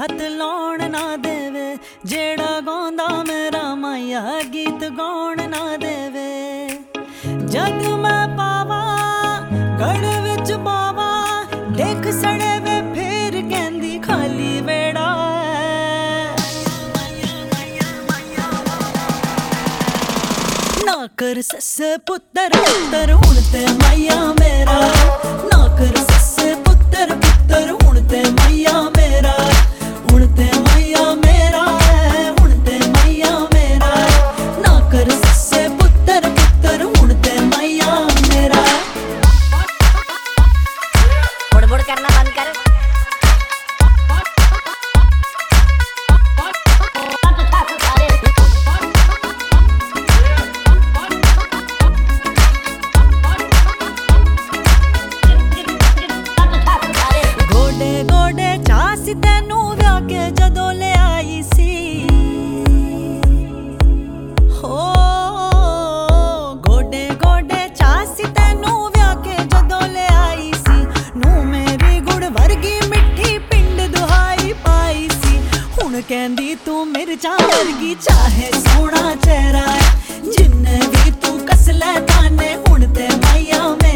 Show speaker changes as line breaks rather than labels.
हथ लाउण ना देवे, जेड़ा गाउंदा मेरा माया गीत गाउण ना देवे। जग मैं पावा गढ़ विच बावा, देख सड़े वे फिर कहंदी खाली वेड़ा। ना कर सस्से पुत्तर पुत्तर हुण ते माया मेरा, ना कर सस्से पुत्तर पुत्तर हुण ते माया मेरा, हुण ते माया मेरा है, हुण ते माया मेरा। ना कर सस्से पुत्तर पुत्तर हुण ते माया मेरा।
बुड़ बुड़ करना बंद कर।
गोडे गोडे चासी तेनू व्याह के जदों ले आई सी, हो गोडे गोडे चासी तेनू व्याह के जदों ले आई सी। नू मेरी गुड़ वर्गी मिठी पिंड दुहाई पाई सी, हुण कहंदी तू मिर्चा वर्गी चाहे सोहना चेहरा है। जिन्ने भी तू कस लै ताने हुण ते माया